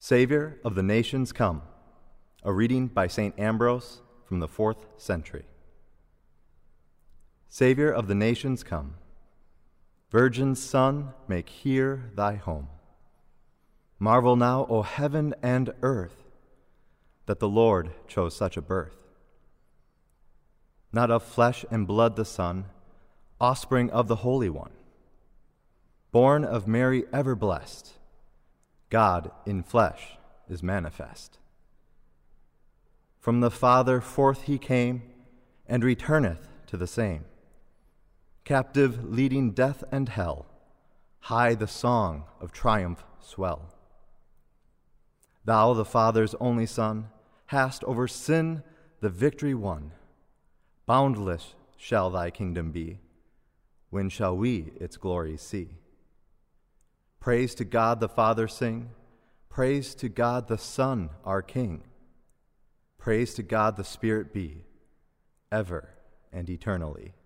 Savior of the nations, come. A reading by St. Ambrose from the 4th century. Savior of the nations, come. Virgin Son, make here thy home. Marvel now, O heaven and earth, that the Lord chose such a birth. Not of flesh and blood the Son, offspring of the Holy One, born of Mary ever blessed, God in flesh is manifest. From the Father forth he came, and returneth to the same. Captive leading death and hell, high the song of triumph swell. Thou, the Father's only Son, hast over sin the victory won. Boundless shall thy kingdom be. When shall we its glories see? Praise to God the Father sing. Praise to God the Son, our King. Praise to God the Spirit be, ever and eternally.